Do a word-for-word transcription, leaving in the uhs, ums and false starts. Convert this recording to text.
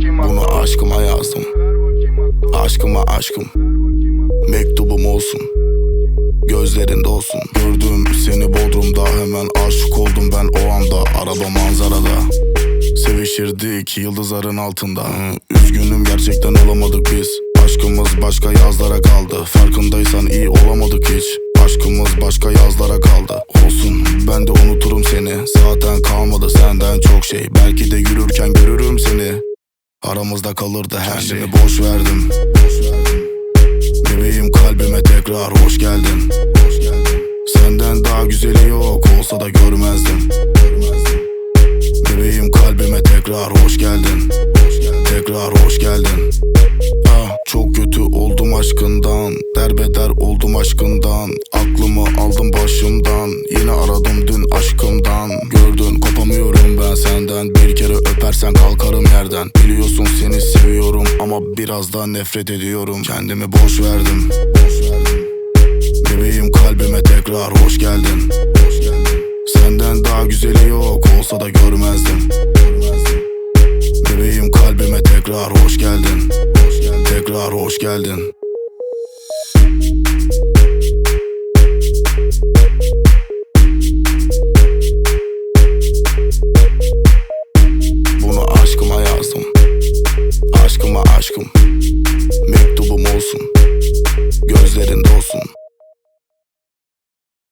Bunu aşkıma yazdım. Aşkıma aşkım. Mektubum olsun, gözlerinde olsun. Gördüm seni Bodrum'da, hemen aşık oldum ben o anda. Araba manzarada sevişirdik yıldızların altında. Üzgünüm gerçekten olamadık biz. Aşkımız başka yazlara kaldı. Farkındaysan iyi olamadık hiç. Aşkımız başka yazlara kaldı. Olsun ben de unuturum seni. Zaten kalmadı senden çok şey. Belki de yürürken görürüm seni. Aramızda kalırdı her şey. Kendimi boş verdim. Bebeğim kalbime tekrar hoş geldin. Senden daha güzeli yok olsa da görmezdim. Bebeğim kalbime tekrar hoş geldin. Tekrar hoş geldin. Ah, çok kötü oldum aşkından. Derbeder oldum aşkından. Aklımı aldım başımdan. Yine aradım dün aşkımdan. Gördün kopamıyorum ben senden. Bir kere öpersen kalkarım yerden. Biliyorsun seni seviyorum ama biraz daha nefret ediyorum. Kendimi boş verdim. Bebeğim kalbime tekrar hoş geldin. Senden daha güzeli yok olsa da görmezdim. Bebeğim kalbime tekrar hoş geldin. Tekrar hoş geldin. Bunu aşkıma yazdım. Aşkıma aşkım.